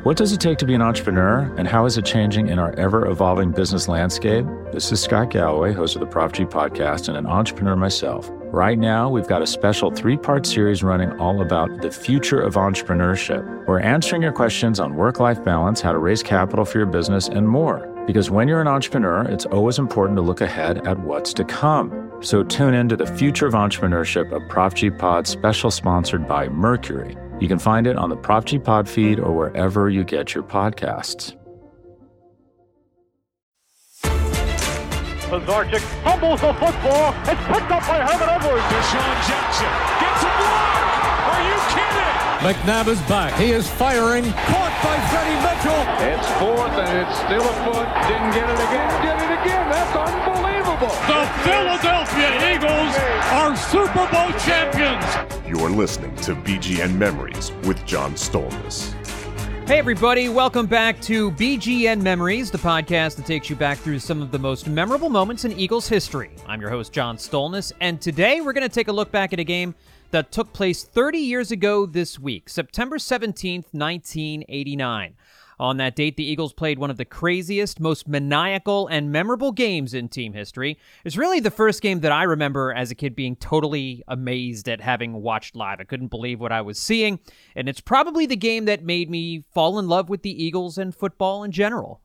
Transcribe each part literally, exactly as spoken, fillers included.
What does it take to be an entrepreneur, and how is it changing in our ever-evolving business landscape? This is Scott Galloway, host of the Prop G podcast and an entrepreneur myself. Right now, we've got a special three-part series running all about the future of entrepreneurship. We're answering your questions on work-life balance, how to raise capital for your business, and more. Because when you're an entrepreneur, it's always important to look ahead at what's to come. So tune in to the Future of Entrepreneurship, a Prop G Pod special sponsored by Mercury. You can find it on the Prop G Pod feed or wherever you get your podcasts. Lazarchik fumbles the football. It's picked up by Herman Edwards. Deshaun Jackson gets a block. Are you kidding? McNabb is back. He is firing. Caught by Freddie Mitchell. It's fourth and it's still a foot. Didn't get it again. Did it again. That's unbelievable. The Philadelphia Eagles are Super Bowl champions. You're listening to B G N Memories with John Stolnis. Hey everybody, welcome back to B G N Memories, the podcast that takes you back through some of the most memorable moments in Eagles history. I'm your host, John Stolnis, and today we're going to take a look back at a game that took place thirty years ago this week, September seventeenth, nineteen eighty-nine. On that date, the Eagles played one of the craziest, most maniacal, and memorable games in team history. It's really the first game that I remember as a kid being totally amazed at having watched live. I couldn't believe what I was seeing, and it's probably the game that made me fall in love with the Eagles and football in general.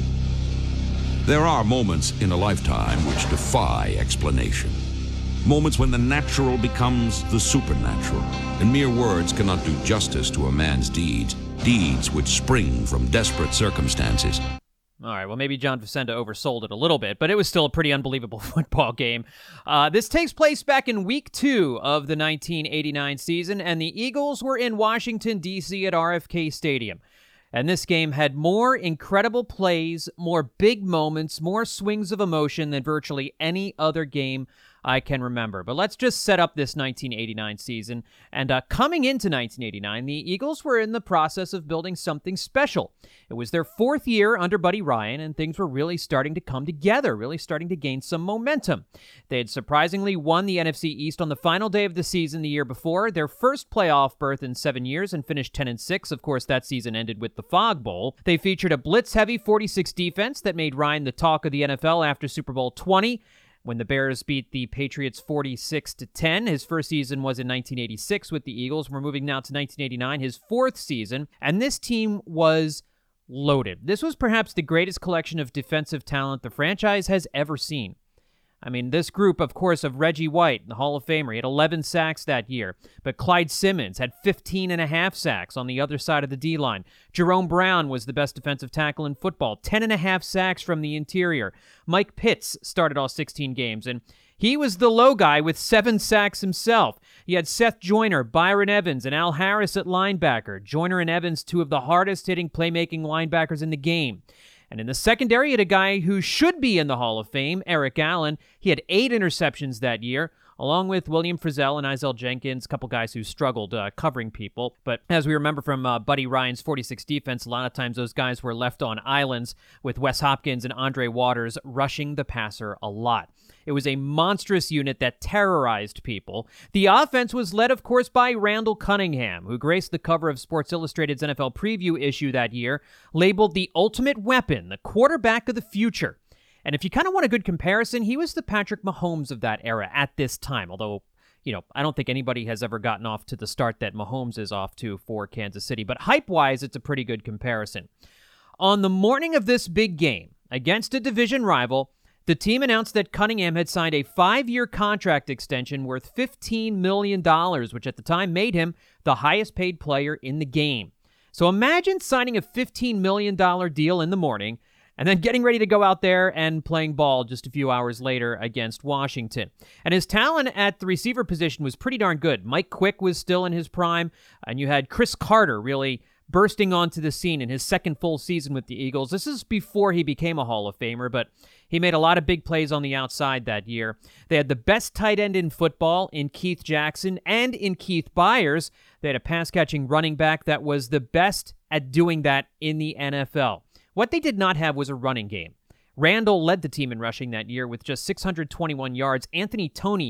There are moments in a lifetime which defy explanation. Moments when the natural becomes the supernatural, and mere words cannot do justice to a man's deeds, deeds which spring from desperate circumstances. All right, well, maybe John Facenda oversold it a little bit, but it was still a pretty unbelievable football game. Uh, this takes place back in week two of the nineteen eighty-nine season, and the Eagles were in Washington, D C at R F K Stadium. And this game had more incredible plays, more big moments, more swings of emotion than virtually any other game I can remember. But let's just set up this nineteen eighty-nine season. And uh, coming into nineteen eighty-nine, the Eagles were in the process of building something special. It was their fourth year under Buddy Ryan, and things were really starting to come together, really starting to gain some momentum. They had surprisingly won the N F C East on the final day of the season the year before, their first playoff berth in seven years, and finished ten and six. Of course, that season ended with the Fog Bowl. They featured a blitz-heavy forty-six defense that made Ryan the talk of the N F L after Super Bowl twenty. When the Bears beat the Patriots forty-six to ten. His first season was in nineteen eighty-six with the Eagles. We're moving now to nineteen eighty-nine, his fourth season, and this team was loaded. This was perhaps the greatest collection of defensive talent the franchise has ever seen. I mean, this group, of course, of Reggie White, the Hall of Famer, he had eleven sacks that year. But Clyde Simmons had fifteen and a half sacks on the other side of the D-line. Jerome Brown was the best defensive tackle in football, ten and a half sacks from the interior. Mike Pitts started all sixteen games, and he was the low guy with seven sacks himself. He had Seth Joyner, Byron Evans, and Al Harris at linebacker. Joyner and Evans, two of the hardest-hitting playmaking linebackers in the game. And in the secondary, he had a guy who should be in the Hall of Fame, Eric Allen. He had eight interceptions that year, along with William Frizzell and Isaiah Jenkins, a couple guys who struggled uh, covering people. But as we remember from uh, Buddy Ryan's forty-six defense, a lot of times those guys were left on islands with Wes Hopkins and Andre Waters rushing the passer a lot. It was a monstrous unit that terrorized people. The offense was led, of course, by Randall Cunningham, who graced the cover of Sports Illustrated's N F L preview issue that year, labeled the ultimate weapon, the quarterback of the future. And if you kind of want a good comparison, he was the Patrick Mahomes of that era at this time, although, you know, I don't think anybody has ever gotten off to the start that Mahomes is off to for Kansas City. But hype-wise, it's a pretty good comparison. On the morning of this big game, against a division rival, the team announced that Cunningham had signed a five-year contract extension worth fifteen million dollars, which at the time made him the highest-paid player in the game. So imagine signing a fifteen million dollars deal in the morning and then getting ready to go out there and playing ball just a few hours later against Washington. And his talent at the receiver position was pretty darn good. Mike Quick was still in his prime, and you had Chris Carter really bursting onto the scene in his second full season with the Eagles. This is before he became a Hall of Famer, but he made a lot of big plays on the outside that year. They had the best tight end in football in Keith Jackson and in Keith Byers. They had a pass-catching running back that was the best at doing that in the N F L. What they did not have was a running game. Randall led the team in rushing that year with just six hundred twenty-one yards. Anthony Toney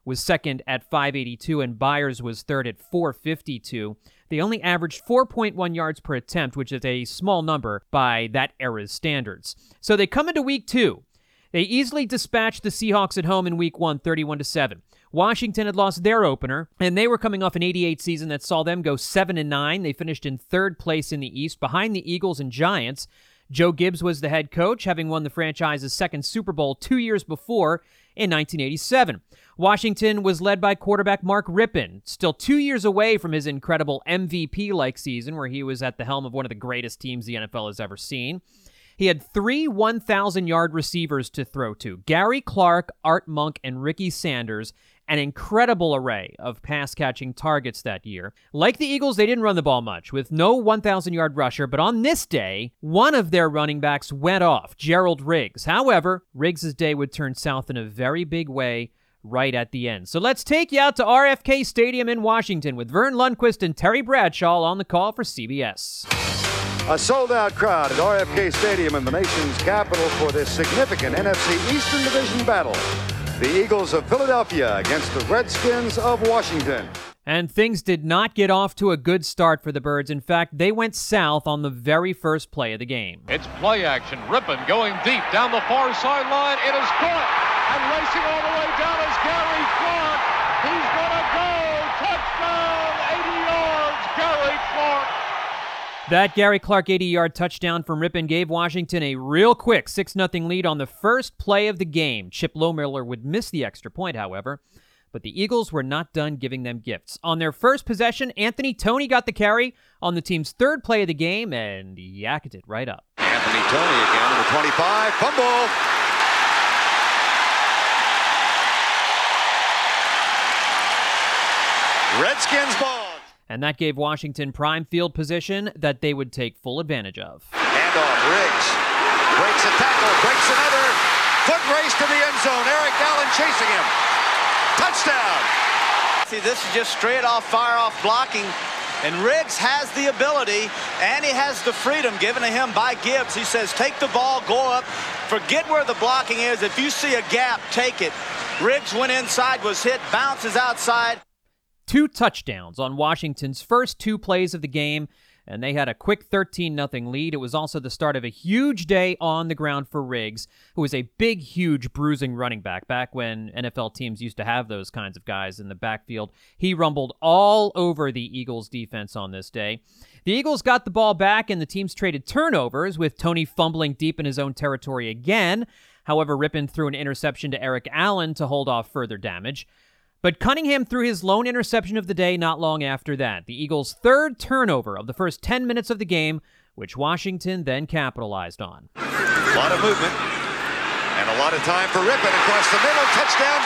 was second at five eighty-two, and Byers was third at four fifty-two. They only averaged four point one yards per attempt, which is a small number by that era's standards. So they come into week two. They easily dispatched the Seahawks at home in week one, thirty-one to seven. Washington had lost their opener, and they were coming off an eighty-eight season that saw them go seven and nine. They finished in third place in the East, behind the Eagles and Giants. Joe Gibbs was the head coach, having won the franchise's second Super Bowl two years before in nineteen eighty-seven. Washington was led by quarterback Mark Rypien, still two years away from his incredible M V P-like season where he was at the helm of one of the greatest teams the N F L has ever seen. He had three one thousand-yard receivers to throw to: Gary Clark, Art Monk, and Ricky Sanders. An incredible array of pass-catching targets that year. Like the Eagles, they didn't run the ball much, with no one thousand-yard rusher, but on this day, one of their running backs went off, Gerald Riggs. However, Riggs' day would turn south in a very big way right at the end. So let's take you out to R F K Stadium in Washington with Vern Lundquist and Terry Bradshaw on the call for C B S. A sold-out crowd at R F K Stadium in the nation's capital for this significant N F C Eastern Division battle. The Eagles of Philadelphia against the Redskins of Washington. And things did not get off to a good start for the Birds. In fact, they went south on the very first play of the game. It's play action. Rypien going deep down the far sideline. It is caught. And racing all the way down is Gary Clark. He's going to go. Touchdown, eighty yards, Gary Clark. That Gary Clark eighty-yard touchdown from Rypien gave Washington a real quick six nothing lead on the first play of the game. Chip Lohmiller would miss the extra point, however. But the Eagles were not done giving them gifts. On their first possession, Anthony Toney got the carry on the team's third play of the game and yacked it right up. Anthony Toney again to the twenty-five. Fumble. Redskins ball. And that gave Washington prime field position that they would take full advantage of. Handoff, Riggs. Breaks a tackle, breaks another. Foot race to the end zone. Eric Allen chasing him. Touchdown. See, this is just straight off, fire off blocking. And Riggs has the ability, and he has the freedom given to him by Gibbs. He says, take the ball, go up, forget where the blocking is. If you see a gap, take it. Riggs went inside, was hit, bounces outside. Two touchdowns on Washington's first two plays of the game, and they had a quick thirteen nothing lead. It was also the start of a huge day on the ground for Riggs, who was a big, huge bruising running back. Back when N F L teams used to have those kinds of guys in the backfield, he rumbled all over the Eagles' defense on this day. The Eagles got the ball back, and the teams traded turnovers, with Toney fumbling deep in his own territory again. However, Rypien threw an interception to Eric Allen to hold off further damage. But Cunningham threw his lone interception of the day not long after that. The Eagles' third turnover of the first ten minutes of the game, which Washington then capitalized on. A lot of movement and a lot of time for Rypien across the middle. Touchdown,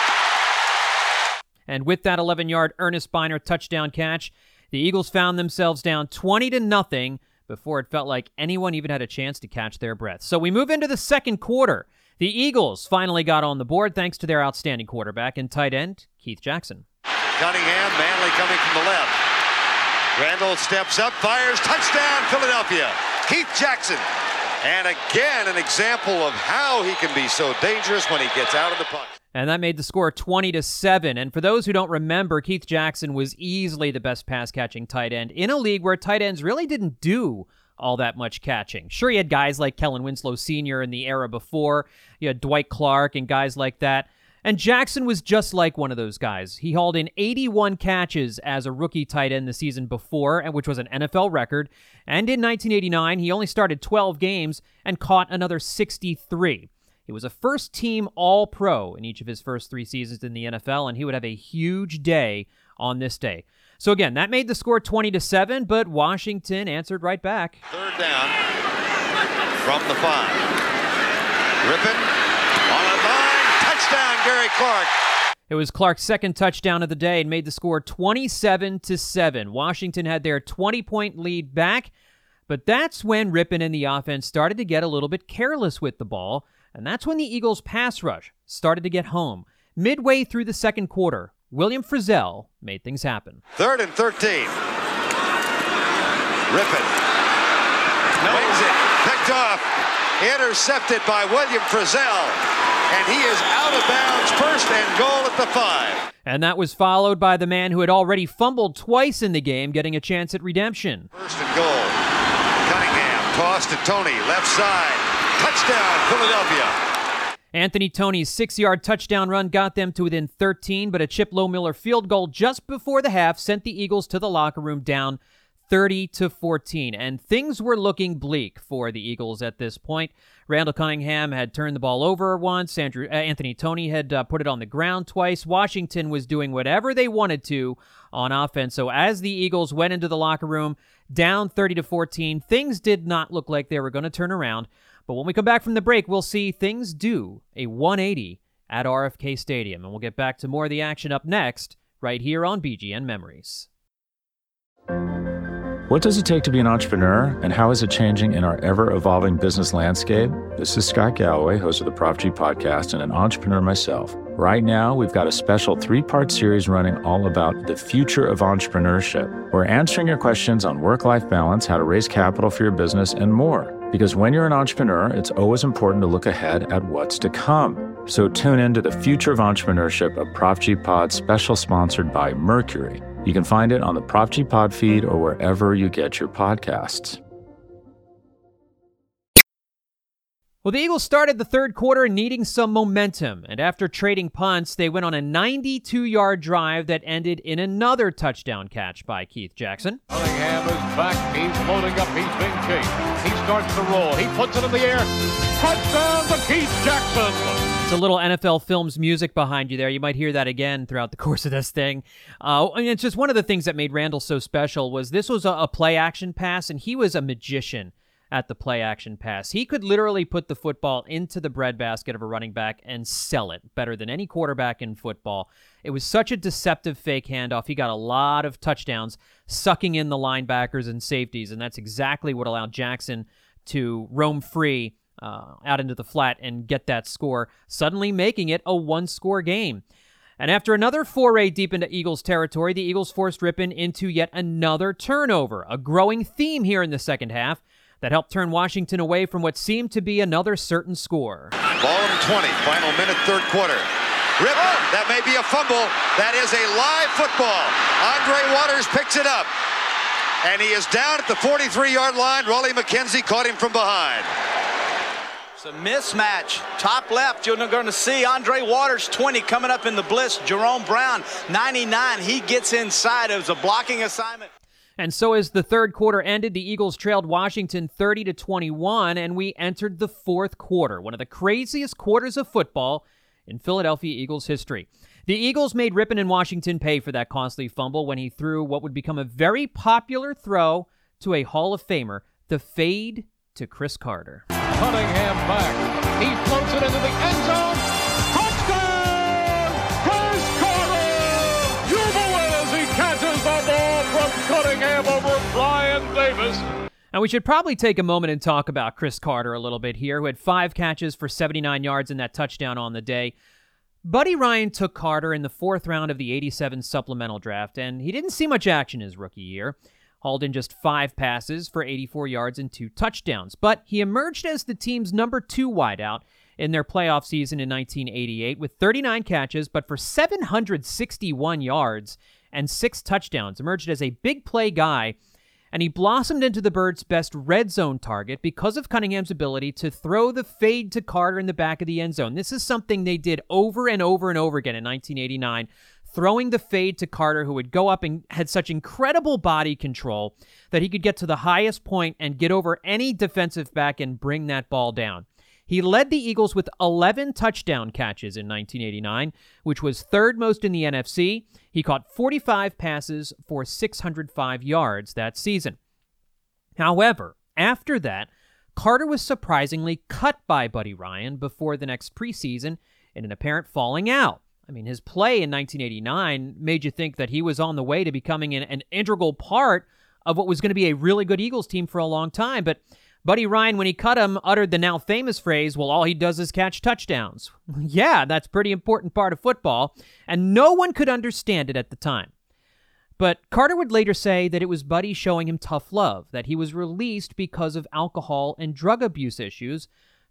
Byner. And with that eleven-yard Ernest Byner touchdown catch, the Eagles found themselves down twenty to nothing before it felt like anyone even had a chance to catch their breath. So we move into the second quarter. The Eagles finally got on the board thanks to their outstanding quarterback and tight end, Keith Jackson. Cunningham, Manley coming from the left. Randall steps up, fires, touchdown, Philadelphia. Keith Jackson. And again, an example of how he can be so dangerous when he gets out of the pocket. And that made the score twenty to seven. And for those who don't remember, Keith Jackson was easily the best pass-catching tight end in a league where tight ends really didn't do all that much catching. Sure, you had guys like Kellen Winslow Senior in the era before. You had Dwight Clark and guys like that. And Jackson was just like one of those guys. He hauled in eighty-one catches as a rookie tight end the season before, which was an N F L record. And in nineteen eighty-nine, he only started twelve games and caught another sixty-three. He was a first-team All-Pro in each of his first three seasons in the N F L, and he would have a huge day on this day. So again, that made the score twenty to seven, but Washington answered right back. Third down from the five. Rypien on a line. Touchdown, Gary Clark. It was Clark's second touchdown of the day and made the score twenty-seven to seven. Washington had their twenty-point lead back, but that's when Rypien and the offense started to get a little bit careless with the ball, and that's when the Eagles' pass rush started to get home. Midway through the second quarter, William Frizzell made things happen. Third and thirteen. Rypien no. wings it, picked off, intercepted by William Frizzell. and he is out of bounds, first and goal at the five. And that was followed by the man who had already fumbled twice in the game, getting a chance at redemption. First and goal. Cunningham, toss to Tony, left side. Touchdown, Philadelphia. Anthony Toney's six-yard touchdown run got them to within thirteen, but a Chip Lohmiller field goal just before the half sent the Eagles to the locker room down thirty to fourteen, and things were looking bleak for the Eagles at this point. Randall Cunningham had turned the ball over once. Andrew, uh, Anthony Toney had uh, put it on the ground twice. Washington was doing whatever they wanted to on offense. So as the Eagles went into the locker room down thirty to fourteen, things did not look like they were going to turn around. But when we come back from the break, we'll see things do a one eighty at R F K Stadium. And we'll get back to more of the action up next, right here on B G N Memories. What does it take to be an entrepreneur, and how is it changing in our ever-evolving business landscape? This is Scott Galloway, host of the Prop G Podcast, and an entrepreneur myself. Right now, we've got a special three-part series running all about the future of entrepreneurship. We're answering your questions on work-life balance, how to raise capital for your business, and more. Because when you're an entrepreneur, it's always important to look ahead at what's to come. So tune in to the Future of Entrepreneurship, a Prop G Pod special sponsored by Mercury. You can find it on the Prop G Pod feed or wherever you get your podcasts. Well, the Eagles started the third quarter needing some momentum, and after trading punts, they went on a ninety-two-yard drive that ended in another touchdown catch by Keith Jackson. Cunningham is back. He's loading up. He's being chased. He starts to roll. He puts it in the air. Touchdown to Keith Jackson. It's a little N F L Films music behind you there. You might hear that again throughout the course of this thing. Uh, and it's just one of the things that made Randall so special was this was a, a play-action pass, and he was a magician at the play-action pass. He could literally put the football into the breadbasket of a running back and sell it better than any quarterback in football. It was such a deceptive fake handoff. He got a lot of touchdowns sucking in the linebackers and safeties, and that's exactly what allowed Jackson to roam free uh, out into the flat and get that score, suddenly making it a one-score game. And after another foray deep into Eagles territory, the Eagles forced Rypien into yet another turnover, a growing theme here in the second half that helped turn Washington away from what seemed to be another certain score. Ball and twenty, final minute, third quarter. Rypien, that may be a fumble. That is a live football. Andre Waters picks it up. And he is down at the forty-three-yard line. Raleigh McKenzie caught him from behind. It's a mismatch. Top left, you're going to see Andre Waters, twenty, coming up in the blitz. Jerome Brown, ninety-nine. He gets inside. It was a blocking assignment. And so as the third quarter ended, the Eagles trailed Washington thirty to twenty-one, and we entered the fourth quarter, one of the craziest quarters of football in Philadelphia Eagles history. The Eagles made Rypien in Washington pay for that costly fumble when he threw what would become a very popular throw to a Hall of Famer, the fade to Cris Carter. Cunningham back. He floats it into the end zone. Touchdown! Cris Carter! Jubilant as he catches the ball from Cunningham over Brian Davis. And we should probably take a moment and talk about Cris Carter a little bit here, who had five catches for seventy-nine yards in that touchdown on the day. Buddy Ryan took Carter in the fourth round of the eighty-seven supplemental draft, and he didn't see much action his rookie year. Hauled in just five passes for eighty-four yards and two touchdowns. But he emerged as the team's number two wideout in their playoff season in nineteen eighty-eight with thirty-nine catches, but for seven hundred sixty-one yards and six touchdowns. Emerged as a big play guy, and he blossomed into the Birds' best red zone target because of Cunningham's ability to throw the fade to Carter in the back of the end zone. This is something they did over and over and over again in nineteen eighty-nine, throwing the fade to Carter, who would go up and had such incredible body control that he could get to the highest point and get over any defensive back and bring that ball down. He led the Eagles with eleven touchdown catches in nineteen eighty-nine, which was third most in the N F C. He caught forty-five passes for six hundred five yards that season. However, after that, Carter was surprisingly cut by Buddy Ryan before the next preseason in an apparent falling out. I mean, his play in nineteen eighty-nine made you think that he was on the way to becoming an, an integral part of what was going to be a really good Eagles team for a long time, but Buddy Ryan, when he cut him, uttered the now famous phrase, well, all he does is catch touchdowns. Yeah, that's a pretty important part of football, and no one could understand it at the time. But Carter would later say that it was Buddy showing him tough love, that he was released because of alcohol and drug abuse issues,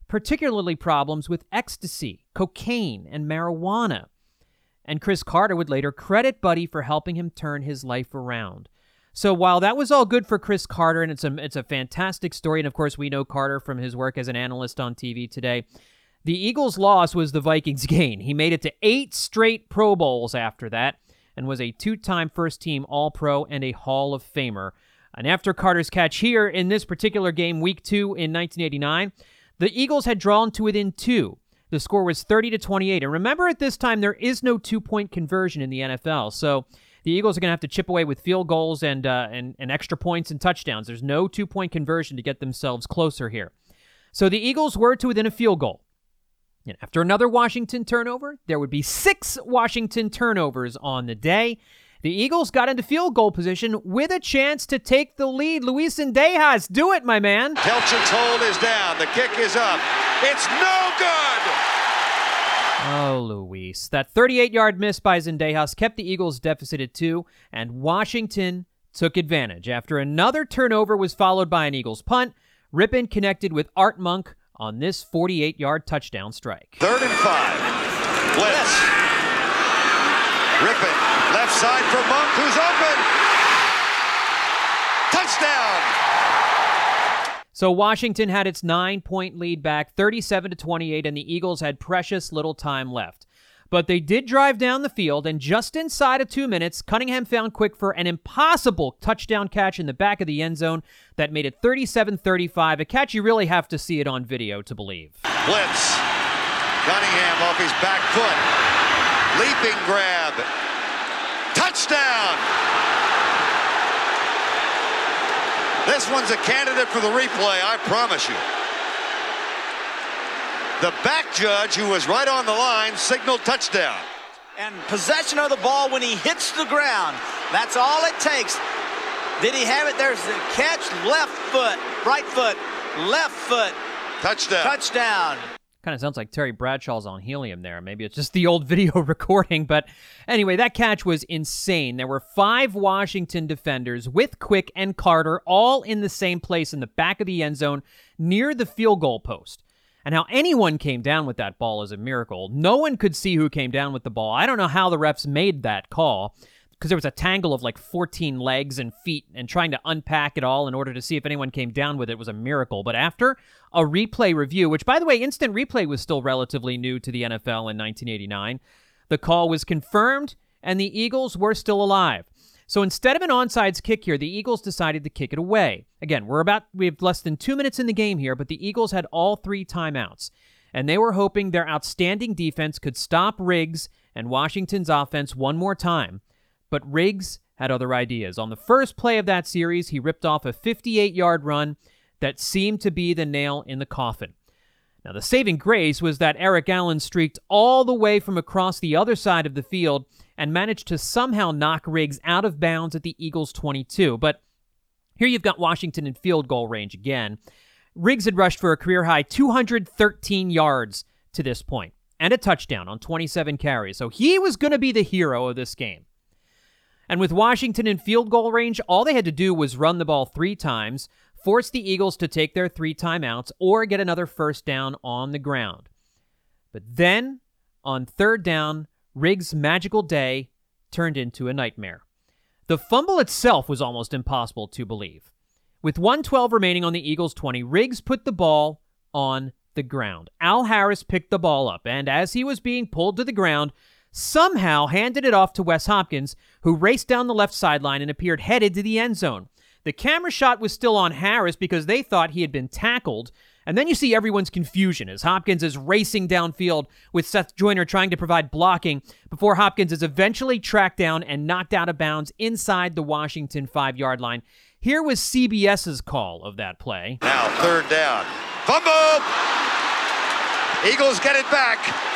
particularly problems with ecstasy, cocaine, and marijuana. And Cris Carter would later credit Buddy for helping him turn his life around. So while that was all good for Cris Carter, and it's a, it's a fantastic story, and of course we know Carter from his work as an analyst on T V today, the Eagles' loss was the Vikings' gain. He made it to eight straight Pro Bowls after that, and was a two-time first-team All-Pro and a Hall of Famer. And after Carter's catch here in this particular game, Week two in nineteen eighty-nine, the Eagles had drawn to within two. The score was thirty to twenty-eight. And remember, at this time, there is no two-point conversion in the N F L. So the Eagles are going to have to chip away with field goals and, uh, and, and extra points and touchdowns. There's no two-point conversion to get themselves closer here. So the Eagles were to within a field goal. And after another Washington turnover, there would be six Washington turnovers on the day. The Eagles got into field goal position with a chance to take the lead. Luis Zendejas, do it, my man. Pelchin's hold is down. The kick is up. It's no good. Oh, Luis. That thirty-eight-yard miss by Zendejas kept the Eagles deficit at two, and Washington took advantage. After another turnover was followed by an Eagles punt, Rypien connected with Art Monk on this forty-eight-yard touchdown strike. Third and five. Blitz. Rypien, left side for Monk, who's open. Touchdown. So Washington had its nine-point lead back, thirty-seven to twenty-eight, and the Eagles had precious little time left. But they did drive down the field, and just inside of two minutes, Cunningham found Quick for an impossible touchdown catch in the back of the end zone that made it thirty-seven thirty-five, a catch you really have to see it on video to believe. Blitz. Cunningham off his back foot. Leaping grab. Touchdown! This one's a candidate for the replay, I promise you. The back judge, who was right on the line, signaled touchdown. And possession of the ball when he hits the ground. That's all it takes. Did he have it? There's the catch. Left foot, right foot, left foot. Touchdown. Touchdown. Kind of sounds like Terry Bradshaw's on helium there. Maybe it's just the old video recording. But anyway, that catch was insane. There were five Washington defenders with Quick and Carter all in the same place in the back of the end zone near the field goal post. And how anyone came down with that ball is a miracle. No one could see who came down with the ball. I don't know how the refs made that call, because there was a tangle of like fourteen legs and feet, and trying to unpack it all in order to see if anyone came down with it was a miracle. But after a replay review, which, by the way, instant replay was still relatively new to the N F L in nineteen eighty-nine, the call was confirmed, and the Eagles were still alive. So instead of an onside kick here, the Eagles decided to kick it away. Again, we're about, we have less than two minutes in the game here, but the Eagles had all three timeouts, and they were hoping their outstanding defense could stop Riggs and Washington's offense one more time. But Riggs had other ideas. On the first play of that series, he ripped off a fifty-eight-yard run that seemed to be the nail in the coffin. Now, the saving grace was that Eric Allen streaked all the way from across the other side of the field and managed to somehow knock Riggs out of bounds at the Eagles' twenty-two. But here you've got Washington in field goal range again. Riggs had rushed for a career-high two hundred thirteen yards to this point, and a touchdown on twenty-seven carries. So he was going to be the hero of this game. And with Washington in field goal range, all they had to do was run the ball three times, force the Eagles to take their three timeouts, or get another first down on the ground. But then, on third down, Riggs' magical day turned into a nightmare. The fumble itself was almost impossible to believe. With one twelve remaining on the Eagles' twenty, Riggs put the ball on the ground. Al Harris picked the ball up, and as he was being pulled to the ground, somehow handed it off to Wes Hopkins, who raced down the left sideline and appeared headed to the end zone. The camera shot was still on Harris because they thought he had been tackled, and then you see everyone's confusion as Hopkins is racing downfield with Seth Joyner trying to provide blocking before Hopkins is eventually tracked down and knocked out of bounds inside the Washington five-yard line. Here was CBS's call of that play. Now third down. Fumble! Eagles get it back.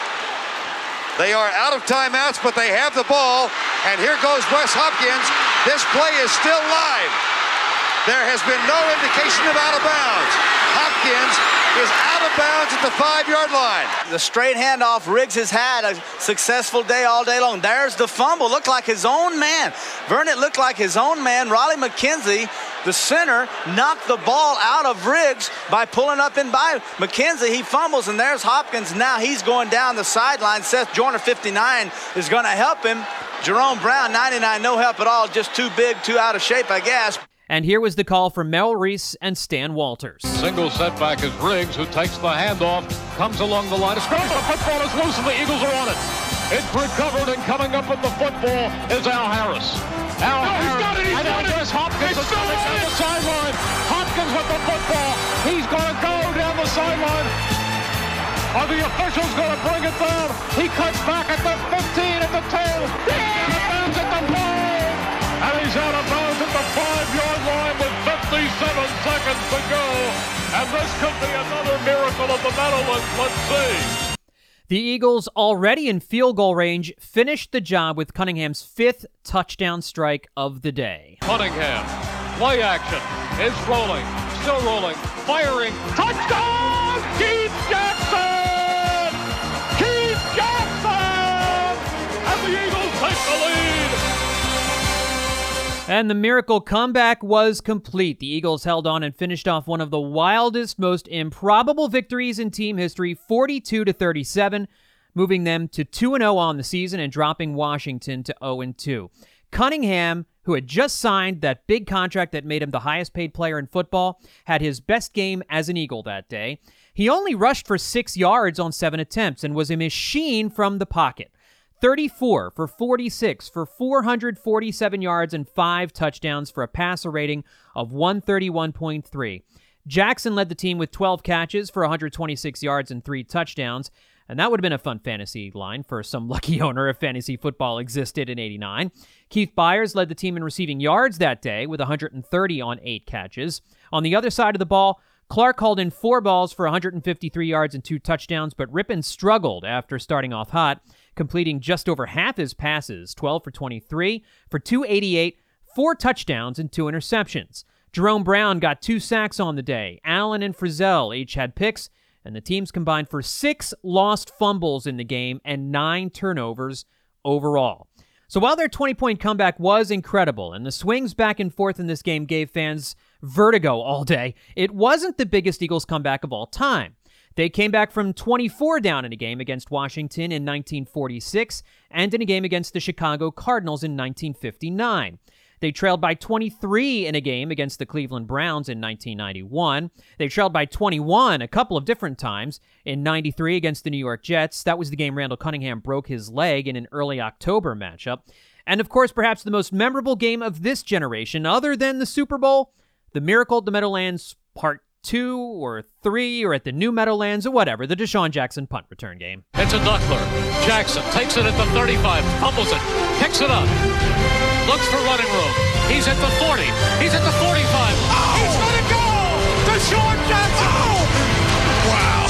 They are out of timeouts, but they have the ball. And here goes Wes Hopkins. This play is still live. There has been no indication of out of bounds. Hopkins is out of bounds at the five-yard line. The straight handoff Riggs has had a successful day all day long. There's the fumble. Looked like his own man. Vernon looked like his own man. Raleigh McKenzie, the center, knocked the ball out of Riggs by pulling up and by McKenzie. He fumbles, and there's Hopkins. Now he's going down the sideline. Seth Joyner, fifty-nine, is going to help him. Jerome Brown, ninety-nine, no help at all. Just too big, too out of shape, I guess. And here was the call from Merrill Reese and Stan Walters. Single setback is Riggs, who takes the handoff, comes along the line of scrimmage. The football is loose, and the Eagles are on it. It's recovered, and coming up with the football is Al Harris. Al no, Harris. He's got it, he's and got there's it. Hopkins is coming down the sideline. Hopkins with the football. He's going to go down the sideline. Are the officials going to bring it down? He cuts back at the fifteen, at the ten. Out of bounds at the five. And he's out of bounds at the five-yard line with fifty-seven seconds to go. And this could be another miracle of the Meadowlands. Let's see. The Eagles, already in field goal range, finished the job with Cunningham's fifth touchdown strike of the day. Cunningham, play action, is rolling, still rolling, firing, touchdown! Keith Jackson! Keith Jackson! And the Eagles take the lead! And the miracle comeback was complete. The Eagles held on and finished off one of the wildest, most improbable victories in team history, forty-two to thirty-seven, moving them to two and oh on the season and dropping Washington to oh and two. Cunningham, who had just signed that big contract that made him the highest paid player in football, had his best game as an Eagle that day. He only rushed for six yards on seven attempts and was a machine from the pocket. thirty-four for forty-six for four hundred forty-seven yards and five touchdowns for a passer rating of one thirty-one point three. Jackson led the team with twelve catches for one hundred twenty-six yards and three touchdowns, and that would have been a fun fantasy line for some lucky owner if fantasy football existed in eighty-nine. Keith Byers led the team in receiving yards that day with one hundred thirty on eight catches. On the other side of the ball, Clark hauled in four balls for one hundred fifty-three yards and two touchdowns, but Rippon struggled after starting off hot, completing just over half his passes, twelve for twenty-three for two eighty-eight, four touchdowns and two interceptions. Jerome Brown got two sacks on the day. Allen and Frizzell each had picks, and the teams combined for six lost fumbles in the game and nine turnovers overall. So while their twenty-point comeback was incredible, and the swings back and forth in this game gave fans vertigo all day, it wasn't the biggest Eagles comeback of all time. They came back from twenty-four down in a game against Washington in nineteen forty-six and in a game against the Chicago Cardinals in nineteen fifty-nine. They trailed by twenty-three in a game against the Cleveland Browns in nineteen ninety-one. They trailed by twenty-one a couple of different times in ninety-three against the New York Jets. That was the game Randall Cunningham broke his leg in an early October matchup. And of course, perhaps the most memorable game of this generation, other than the Super Bowl, the Miracle at the Meadowlands Part two or three or at the new Meadowlands or whatever, the Deshaun Jackson punt return game. It's a Duckler. Jackson takes it at the thirty-five, fumbles it, picks it up, looks for running room. He's at the forty. He's at the forty-five. Oh! He's going to go! Deshaun Jackson! Oh! Wow!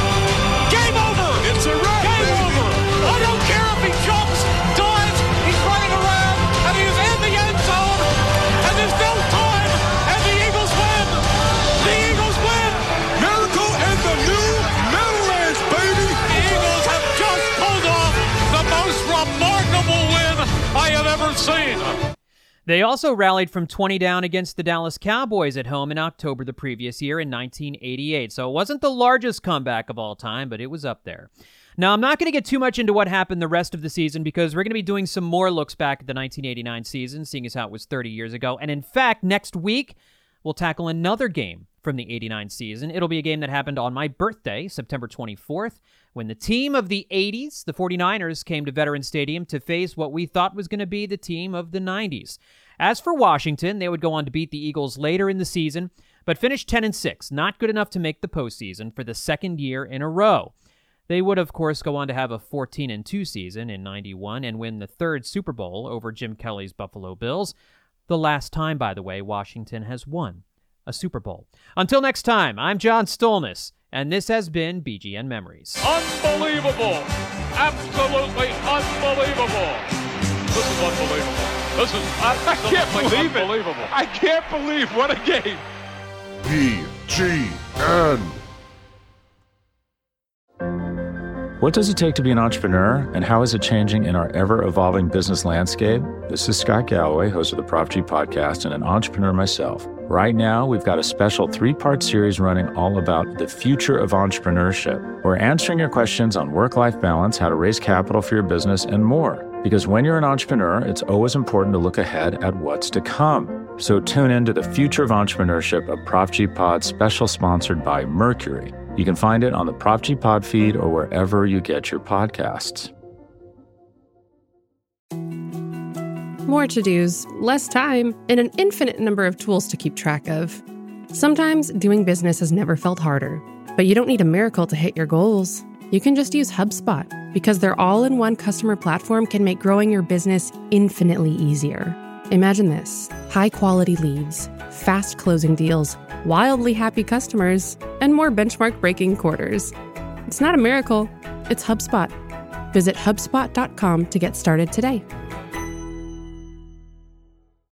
Game over! It's a wrap! Game over! I don't care if he jumps, dives, he's running around, and he's in the end zone, and there's no time, and the Eagles win! The Eagles win! Miracle in the new Meadowlands, baby! The Eagles have just pulled off the most remarkable win I have ever seen! They also rallied from twenty down against the Dallas Cowboys at home in October the previous year in nineteen eighty-eight. So it wasn't the largest comeback of all time, but it was up there. Now, I'm not going to get too much into what happened the rest of the season because we're going to be doing some more looks back at the nineteen eighty-nine season, seeing as how it was thirty years ago. And in fact, next week, we'll tackle another game from the eighty-nine season. It'll be a game that happened on my birthday, September twenty-fourth, when the team of the eighties, the forty-niners, came to Veterans Stadium to face what we thought was going to be the team of the nineties. As for Washington, they would go on to beat the Eagles later in the season, but finished ten and six, not good enough to make the postseason for the second year in a row. They would, of course, go on to have a fourteen and two season in ninety-one and win the third Super Bowl over Jim Kelly's Buffalo Bills. The last time, by the way, Washington has won a Super Bowl. Until next time, I'm John Stolnis, and this has been B G N Memories. Unbelievable! Absolutely unbelievable! This is unbelievable. This is I can't believe unbelievable. it. I can't believe what a game. B G G N. What does it take to be an entrepreneur, and how is it changing in our ever-evolving business landscape? This is Scott Galloway, host of the Prop G Podcast and an entrepreneur myself. Right now, we've got a special three-part series running all about the future of entrepreneurship. We're answering your questions on work-life balance, how to raise capital for your business, and more. Because when you're an entrepreneur, it's always important to look ahead at what's to come. So tune in to the Future of Entrepreneurship, a Prop G Pod special sponsored by Mercury. You can find it on the Prop G Pod feed or wherever you get your podcasts. More to-dos, less time, and an infinite number of tools to keep track of. Sometimes doing business has never felt harder, but you don't need a miracle to hit your goals. You can just use HubSpot, because their all-in-one customer platform can make growing your business infinitely easier. Imagine this: high-quality leads, fast closing deals, wildly happy customers, and more benchmark-breaking quarters. It's not a miracle, it's HubSpot. Visit HubSpot dot com to get started today.